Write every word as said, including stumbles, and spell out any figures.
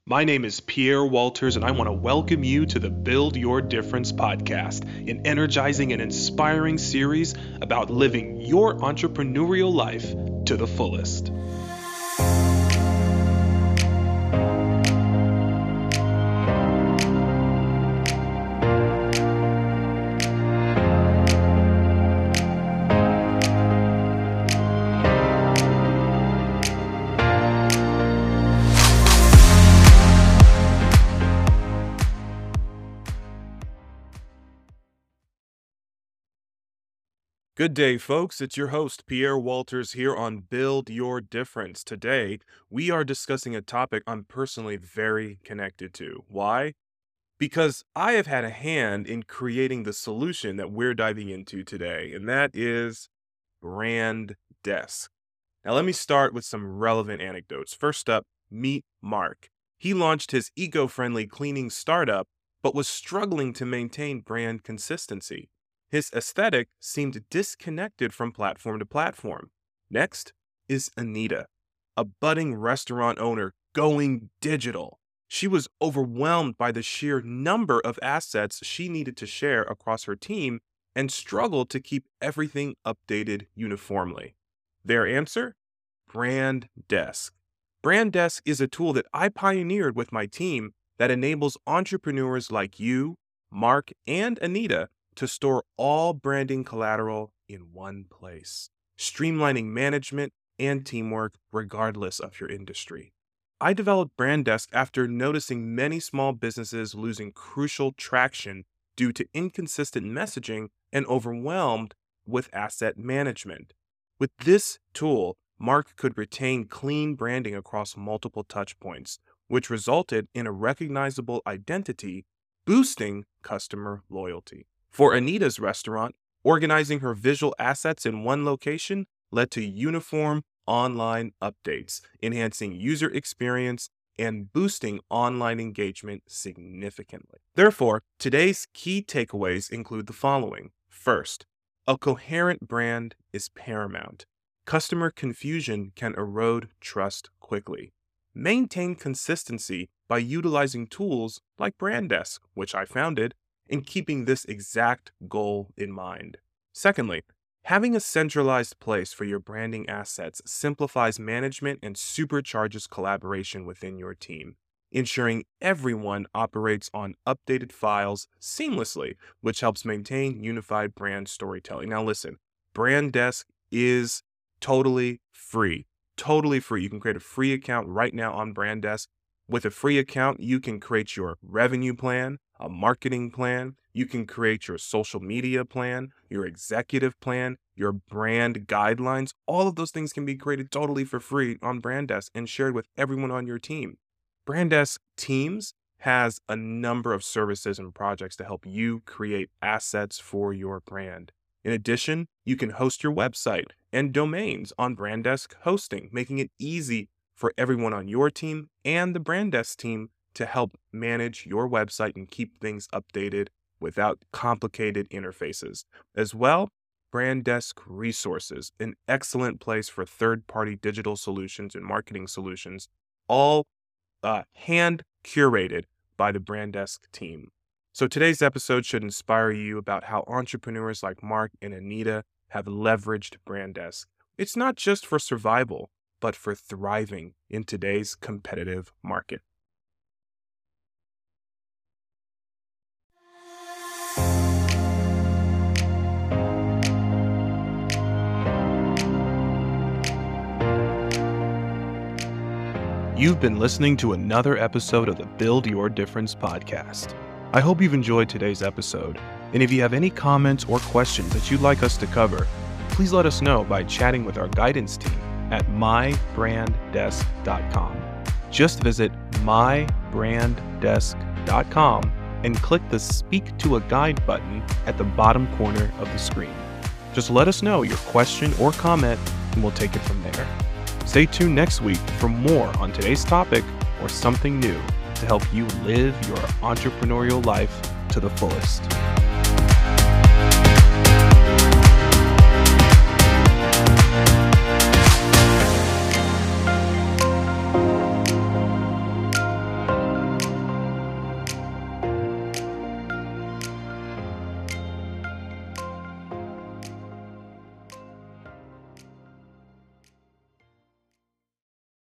My name is Pierre Walters, and I want to welcome you to the Build Your Difference podcast, an energizing and inspiring series about living your entrepreneurial life to the fullest. Good day, folks. It's your host, Pierre Walters, here on Build Your Difference. Today, we are discussing a topic I'm personally very connected to. Why? Because I have had a hand in creating the solution that we're diving into today, and that is Brand Desk. Now, let me start with some relevant anecdotes. First up, meet Mark. He launched his eco-friendly cleaning startup, but was struggling to maintain brand consistency. His aesthetic seemed disconnected from platform to platform. Next is Anita, a budding restaurant owner going digital. She was overwhelmed by the sheer number of assets she needed to share across her team and struggled to keep everything updated uniformly. Their answer? Brand Desk. Brand Desk is a tool that I pioneered with my team that enables entrepreneurs like you, Mark, and Anita to store all branding collateral in one place, streamlining management and teamwork regardless of your industry. I developed Brand Desk after noticing many small businesses losing crucial traction due to inconsistent messaging and overwhelmed with asset management. With this tool, Mark could retain clean branding across multiple touchpoints, which resulted in a recognizable identity, boosting customer loyalty. For Anita's restaurant, organizing her visual assets in one location led to uniform online updates, enhancing user experience and boosting online engagement significantly. Therefore, today's key takeaways include the following. First, a coherent brand is paramount. Customer confusion can erode trust quickly. Maintain consistency by utilizing tools like Brand Desk, which I founded, in keeping this exact goal in mind. Secondly, having a centralized place for your branding assets simplifies management and supercharges collaboration within your team, ensuring everyone operates on updated files seamlessly, which helps maintain unified brand storytelling. Now listen, Brand Desk is totally free, totally free. You can create a free account right now on Brand Desk. With a free account, you can create your revenue plan, a marketing plan, you can create your social media plan, your executive plan, your brand guidelines. All of those things can be created totally for free on Brand Desk and shared with everyone on your team. Brand Desk Teams has a number of services and projects to help you create assets for your brand. In addition, you can host your website and domains on Brand Desk Hosting, making it easy for everyone on your team and the Brand Desk team to help manage your website and keep things updated without complicated interfaces. As well, Brand Desk Resources, an excellent place for third-party digital solutions and marketing solutions, all uh, hand-curated by the Brand Desk team. So today's episode should inspire you about how entrepreneurs like Mark and Anita have leveraged Brand Desk. It's not just for survival, but for thriving in today's competitive market. You've been listening to another episode of the Build Your Difference podcast. I hope you've enjoyed today's episode, and if you have any comments or questions that you'd like us to cover, please let us know by chatting with our guidance team at my brand desk dot com. Just visit my brand desk dot com and click the Speak to a Guide button at the bottom corner of the screen. Just let us know your question or comment, and we'll take it from there. Stay tuned next week for more on today's topic or something new to help you live your entrepreneurial life to the fullest.